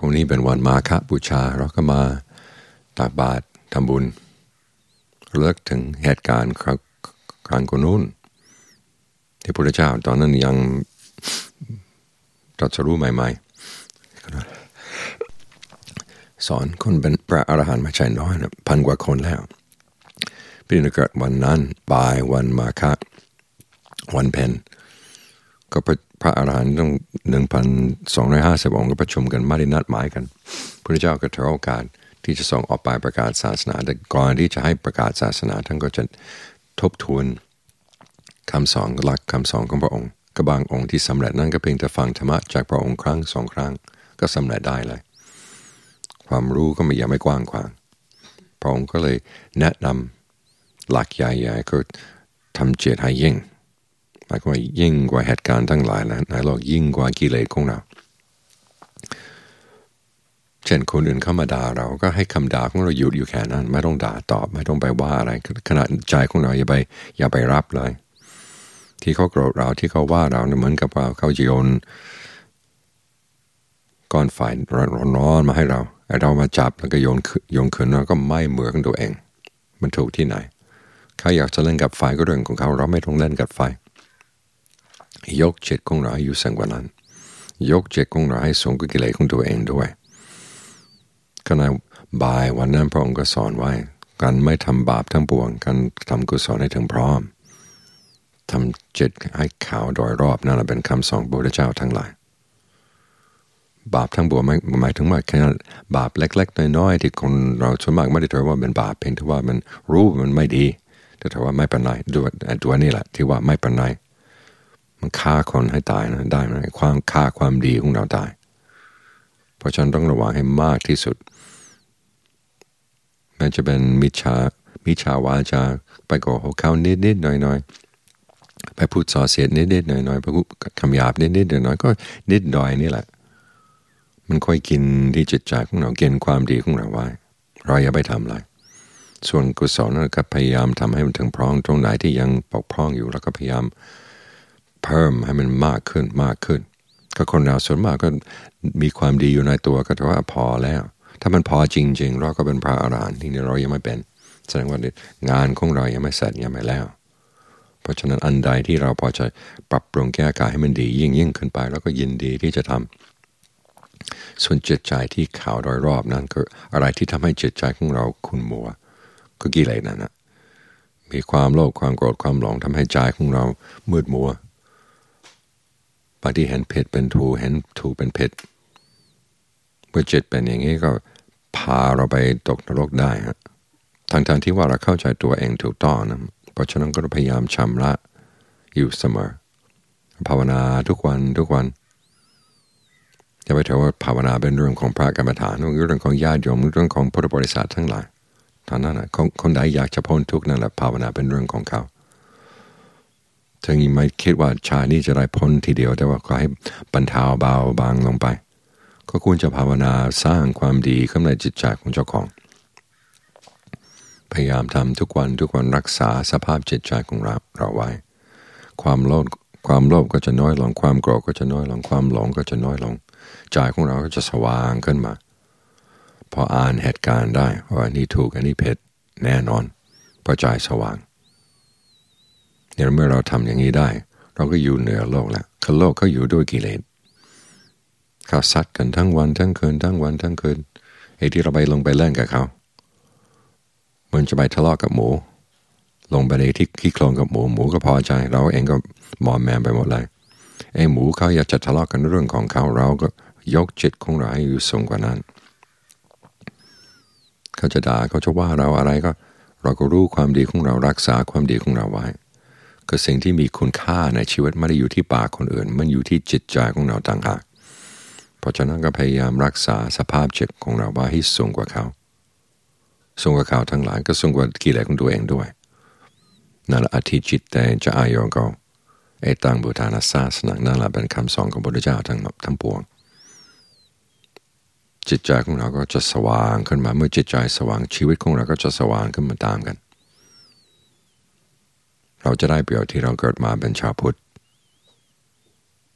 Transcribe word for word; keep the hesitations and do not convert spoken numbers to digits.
รุ่งนี้เป็นวันมาฆบูชาเราก็มาตักบาตรทำบุญเลิกถึงเหตุการณ์ครั้งครั้งก่อนนู้นที่พระพุทธเจ้าตอนนั้นยังตรัสรู้ใหม่ๆสอนคนเป็นพระอรหันต์ไม่ใช่น้อยนะพันกว่าคนแล้วปีนเกิดวันนั้นบ่ายวันมาฆวันเพ็ญก็พระอรหันต์ต้องหนึ่งพันสองร้อยห้าสิบองค์ก็ประชุมกันไม่ได้นัดหมายกันพระเจ้าก็ถือโอกาสที่จะส่งออกไปประกาศศาสนาแต่ก่อนที่จะให้ประกาศศาสนาท่านก็จะทบทวนคำสอนหลักคำสอนของพระองค์ก็บางองค์ที่สำเร็จนั่นก็เพียงแต่ฟังธรรมะจากพระองค์ครั้งสองครั้งก็สำเร็จได้เลยความรู้ก็ไม่ยังไม่กว้างขวางพระองค์ก็เลยแนะนำหลักใหญ่ๆก็ทำจิตให้ยิ่งหมายความว่ายิ่งกว่าเหตุการณ์ทั้งหลายแล้วในโลกยิ่งกว่ากิเลสของเราเช่นคนอื่นเข้ามาด่าเราก็ให้คำด่าของเราหยุดอยู่แค่นั้นไม่ต้องด่าตอบไม่ต้องไปว่าอะไรขณะใจของเราอย่าไปอย่าไปรับเลยที่เขาโกรธเราที่เขาว่าเราเนี่ยเหมือนกับว่าเขาโยนก้อนไฟร้อนๆมาให้เราไอ้เรามาจับแล้วก็โยนโยนขึ้นแล้วก็ไหม้มือของตัวเองมันถูกที่ไหนเขาอยากจะเล่นกับไฟก็เรื่องของเขาเราไม่ต้องเล่นกับไฟยกจิตของเราให้อยู่สูงกว่านั้นยกจิตของเราให้สูงกว่ากิเลสของตัวเองด้วยขณะบ่ายวันนั้นพระองค์ก็สอนไว้การไม่ทำบาปทั้งปวงการทำกุศลให้ถึงพร้อมทำจิตให้ขาวโดยรอบนั่นแหละเป็นคำสอนพระพุทธเจ้าทั้งหลายบาปทั้งปวงไม่หมายถึงว่าแค่บาปเล็กๆน้อยๆที่คนเราส่วนมากไม่ได้ถือว่าเป็นบาปเพียงแต่ว่ามันรู้มันไม่ดีแต่ถือว่าไม่เป็นไรด้วยตัวนี่แหละที่ว่าไม่เป็นไรมันฆ่าคนให้ตายนะได้ไหมความฆ่าความดีของเราตายเพราะฉะนั้นต้องระวังให้มากที่สุดมันจะเป็นมิจฉามิจฉาวาจาไปโกหกเขานิดๆหน่อยๆไปพูดส่อเสียดนิดๆหน่อยๆไปพูดคำหยาบนิดๆหน่อยๆก็นิดหน่อยนี่แหละมันค่อยกินที่จิตใจของเรากินความดีของเราไว้เราอย่าไปทำอะไรส่วนกุศลเราก็พยายามทำให้มันถึงพร้อมตรงไหนที่ยังปกพร่องอยู่แล้วก็พยายามเพิ่มให้มันมากขึ้นมากขึ้นก็คนเราส่วนมากก็มีความดีอยู่ในตัวก็ถือว่าพอแล้วถ้ามันพอจริงๆเราก็เป็นพระอรหันต์ที่นี่เรายังไม่เป็นแสดงว่างานของเรายังไม่เสร็จยังไม่แล้วเพราะฉะนั้นอันใดที่เราพอจะปรับปรุงแก้ไขให้มันดียิ่งยิ่งขึ้นไปแล้วก็ยินดีที่จะทำส่วนจิตใจที่ขาวโดยรอบนั้นคืออะไรที่ทำให้จิตใจของเราขุ่นมัวก็กิเลสนั่นนะมีความโลภความโกรธความหลงทำให้ใจของเรามืดมัวบางทีเห็นผิดเป็นถูกเห็นถูกเป็นผิดเมื่อจิตเป็นอย่างนี้ก็พาเราไปตกนรกได้ฮะทั้งๆที่ว่าเราเข้าใจตัวเองถูกต้องนะเพราะฉะนั้นก็พยายามชำระอยู่เสมอภาวนาทุกวันทุกวันอย่าไปถือว่าภาวนาเป็นเรื่องของพระกรรมฐานเรื่องของญาติโยมเรื่องของพุทธบริษัททั้งหลายท่านั้นนะคนใดอยากจะพ้นทุกข์นั่นแหละภาวนาเป็นเรื่องของเขาถึงไม่คิดว่าชาตินี้จะได้พ้นทีเดียวแต่ว่าขอให้บรรเทาเบาบางลงไปก็ควรจะภาวนาสร้างความดีขึ้นในจิตใจของเจ้าของพยายามทำทุกวันทุกวันรักษาสภาพจิตใจของเราเราไว้ความโลภความโลภก็จะน้อยลงความโกรธก็จะน้อยลงความหลงก็จะน้อยลงใจของเราก็จะสว่างขึ้นมาพออ่านเหตุการณ์ได้ว่าอันนี้ถูกอันนี้ผิดแน่นอนเพราะใจสว่างเนี่ยเมื่อเราทำอย่างนี้ได้เราก็อยู่เหนือโลกแล้วคือโลกเขาอยู่ด้วยกิเลสเขาซัดกันทั้งวันทั้งคืนทั้งวันทั้งคืนไอ้ที่เราไปลงไปเล่นกับเขาเหมือนจะไปทะเลาะกับหมูลงไปในที่ขี้โคลนกับหมูหมูก็พอใจเราเองก็มอมแมมไปหมดเลยไอ้หมูเขาอยากจะทะเลาะกันเรื่องของเขาเราก็ยกจิตของเราให้อยู่สูงกว่านั้นเขาจะด่าเขาจะว่าเราอะไรก็เราก็รู้ความดีของเรารักษาความดีของเราไว้ก็สิ่งที่มีคุณค่าในชีวิตไม่ได้อยู่ที่ปากคนอื่นมันอยู่ที่จิตใจของเราต่างหากเพราะฉะนั้นก็พยายามรักษาสภาพจิตของเราไว้ให้สูงกว่าเขาสูงกว่าเขาทั้งหลายก็สูงกว่ากิเลสของตัวเองด้วยนั่นแหละอธิจิตเตจะอายโยโกเอตังบุทานาสาสนังนั่นแหละเป็นคำสอนของพระพุทธเจ้าทั้งทั้งปวงจิตใจของเราก็จะสว่างขึ้นมาเมื่อจิตใจสว่างชีวิตของเราก็จะสว่างขึ้นมาตามกันเราจะได้ประโยชน์ที่เราเกิดมาเป็นชาวพุทธ